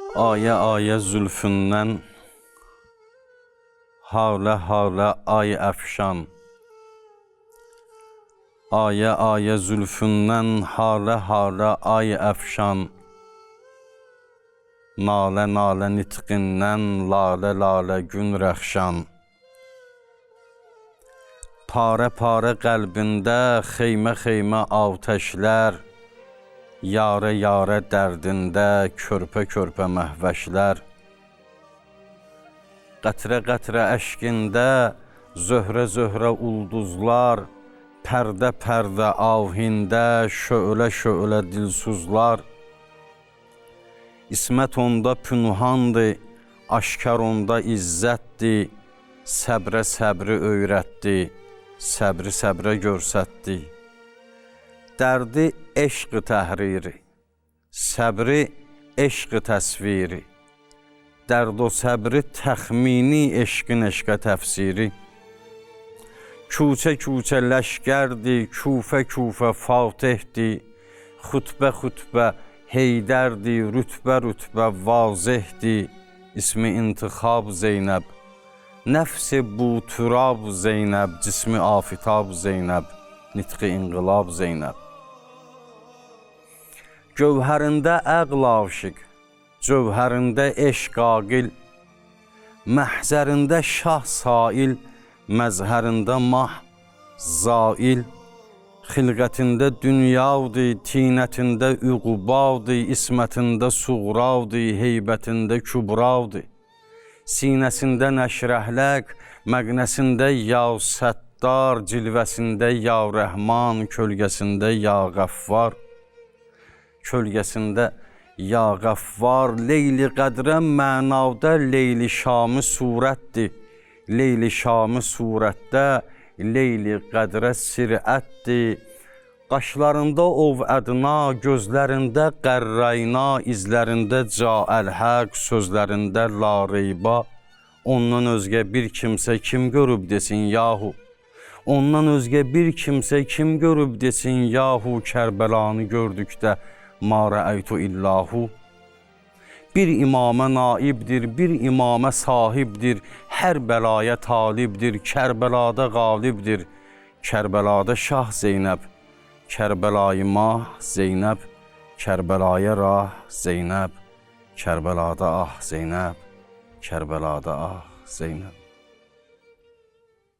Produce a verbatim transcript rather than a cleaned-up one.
Ayə ayə zülfündən, halə halə ay əfşan. Ayə ayə zülfündən, halə halə ay əfşan. Nalə nalə nitqindən, lalə lalə gün rəxşan. Parə parə qəlbində, xeymə xeymə atəşlər. Yarə yarə dərdində, körpə körpə məhvəşlər. Qətrə qətrə əşqində, zöhrə zöhrə ulduzlar. Pərdə pərdə ahində, şölə şölə dilsuzlar. İsmət onda pünhandır, aşkar onda izzətdir. Səbrə səbri öyrətdi, səbri səbrə görsətdi. Dərdi eşq-i təhriri, səbri eşq-i təsviri. Dərd o səbri təxmini, eşqin eşqə təfsiri. Küçə küçə ləşkərdi, küfə küfə fatihdi. Xutbə xutbə heydərdi, rütbə rütbə vazihdi. İsmi intixab Zeynəb, nəfsi bu turab Zeynəb. Cismi afitab Zeynəb, nitqi inqilab Zeynəb. Gövhərində əql aşiq, cövhərində eşq aqil. Məhzərində şah sail, məzhərində mah zail. Xilqətində dünyavdi, tinətində üqubavdi. İsmətində suğravdi, heybətində kübravdi. Sinəsində nəşrəhləq, məqnəsində ya səttar. Cilvəsində ya rəhman, kölgəsində ya qəffar. Kölgəsində ya qəffar. Leyli qədrə mənada, leyli şamı surətdir. Leyli şamı surətdə, leyli qədrə sirətdir. Qaşlarında ov ədna, gözlərində qərrayna. İzlərində caəl-həq, sözlərində la reyba. Ondan özgə bir kimsə kim görüb desin yahu. Ondan özgə bir kimsə kim görüb desin yahu. Kərbəlanı gördükdə ma rəəytu illahu. Bir imamə naibdir, bir imamə sahibdir. Hər bəlaya talibdir, Kərbəlada qalibdir. Kərbəlada şah Zeynəb, Kərbəlayı mah Zeynəb. Kərbəlaya rah Zeynəb, Kərbəlada ah Zeynəb. Kərbəlada ah Zeynəb.